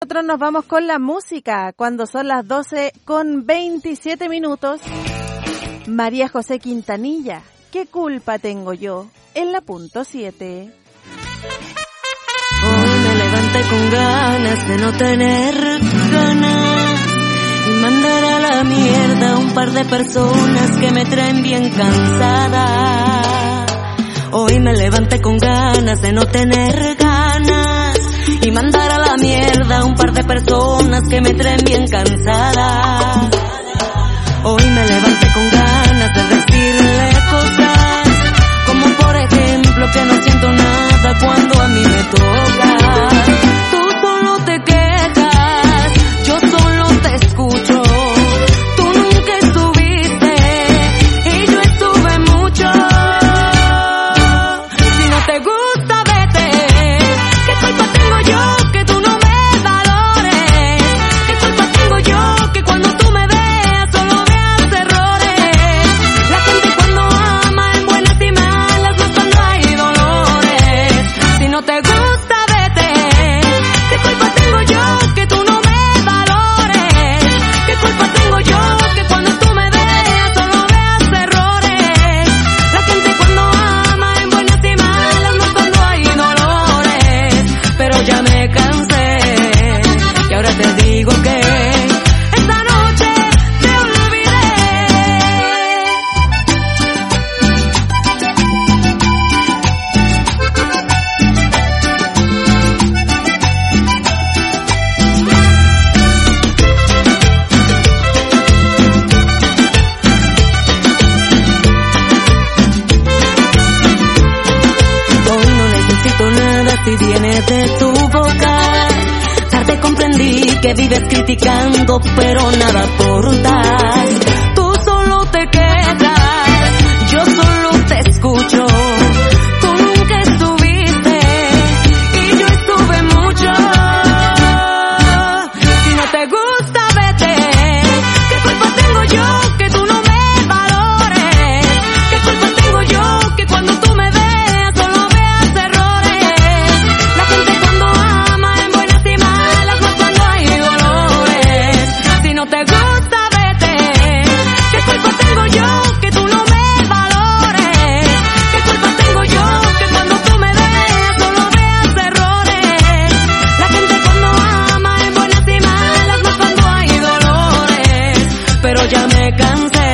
Nosotros nos vamos con la música cuando son las 12:27. María José Quintanilla, ¿qué culpa tengo yo? En la punto 7. Hoy me levanté con ganas de no tener ganas y mandar a la mierda un par de personas que me traen bien cansada. Hoy me levanté con ganas de no tener ganas y mandar a la mierda un par de personas que me traen bien cansada. Hoy me levanté con ganas de decirle cosas, como por ejemplo que no siento nada cuando a mí me toca. Tú solo te quejas, yo solo te escucho. Tú nunca estuviste y yo estuve mucho. Si no te gusta, vete. ¿Qué culpa tengo yo que tú no me valores? ¿Qué culpa tengo yo que cuando tú me veas solo veas errores? La gente cuando ama en buenas y malas, no cuando hay dolores. Si no te gusta, vete. ¿Qué culpa tengo yo que tú no me valores? ¿Qué culpa tengo yo que cuando tú me veas solo veas errores? La gente cuando ama en buenas y malas, no cuando hay dolores. Pero ya me cansé y ahora te digo que esta noche te olvidé. Hoy no necesito nada si viene de tu boca. Tarde comprendí que vives criticando, pero nada aportas.